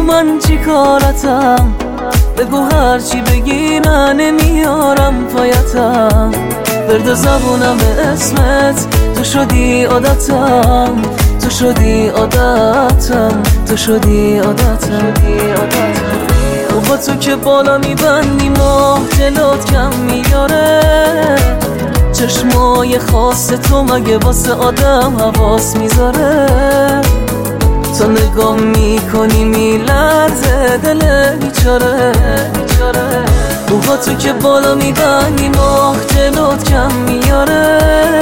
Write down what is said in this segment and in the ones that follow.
من چی کارتم، بگو هرچی بگی من نمیارم پایتم. برد زبونم به اسمت، تو شدی عادتم، تو شدی عادتم، تو شدی عادتم. با تو که بالا میبندی ماه جلوت کم میاره، چشمای خاص تو مگه واسه آدم حواس میذاره. تو نگاه میکنی میلرزه دل بیچاره. با تو که بالا میبندی ماه جلوت کم میاره،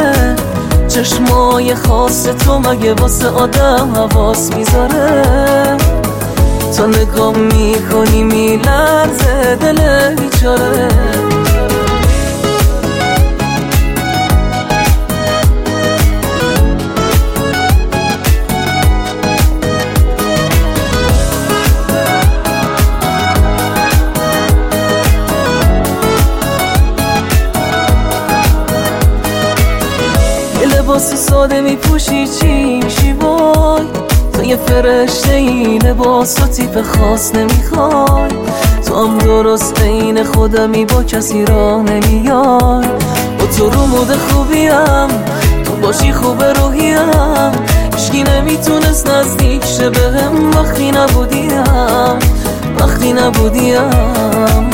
چشمای خاص تو مگه واسه آدم حواس میذاره. تو نگاه میکنی میلرزه دل بیچاره. لباس ساده میپوشی چی میشی وای، تو یه فرشته ای لباس و تیپ خاص نمیخوای. تو هم درست عین خودمی با کسی راه نمیای. با تو رو مود خوبیم، تو باشی خوب روحیم. هیچکی نمیتونست نزدیک شه بهم وقتی نبودیم، وقتی نبودیم.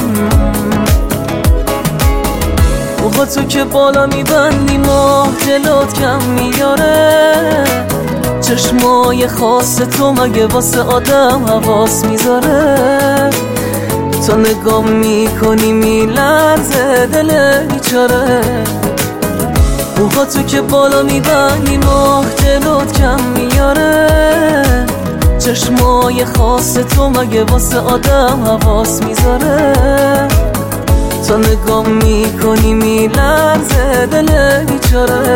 با تو که بالا میبندی ماه جلوت کم میاره، چشمای خاص تو مگه واسه آدم حواس میذاره. تو نگاه میکنی میلرزه دل بیچاره. با تو که بالا میبندی ماه جلوت کم میاره، چشمای خاص تو مگه واسه آدم حواس میذاره. تو نگاه میکنی میلرزه دل بیچاره.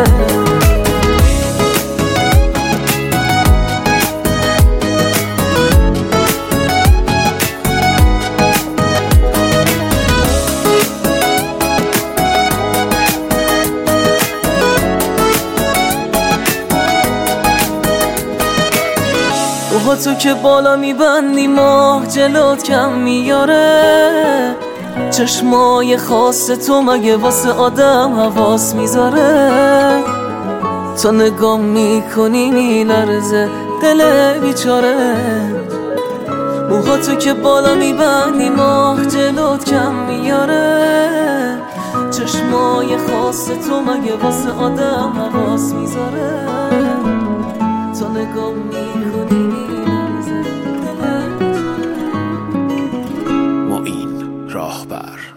با تو که بالا میبندی ماه جلوت کم میاره، چشمای خاص تو مگه واسه آدم حواس میذاره. تو نگاه میکنی میلرزه دل بیچاره. موها تو که بالا میبندی ماه جلوت کم میاره، چشمای خاص تو مگه واسه آدم حواس میذاره. تو نگاه میکنی میلرزه دل بیچاره. معین راهبر